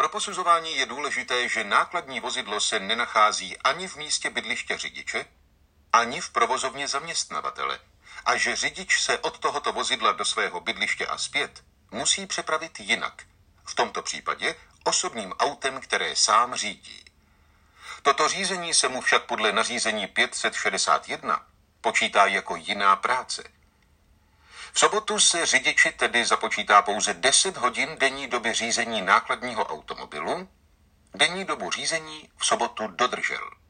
Pro posuzování je důležité, že nákladní vozidlo se nenachází ani v místě bydliště řidiče, ani v provozovně zaměstnavatele a že řidič se od tohoto vozidla do svého bydliště a zpět musí přepravit jinak, v tomto případě osobním autem, které sám řídí. Toto řízení se mu však podle nařízení 561 počítá jako jiná práce. V sobotu se řidiči tedy započítá pouze 10 hodin denní doby řízení nákladního automobilu, denní dobu řízení v sobotu dodržel.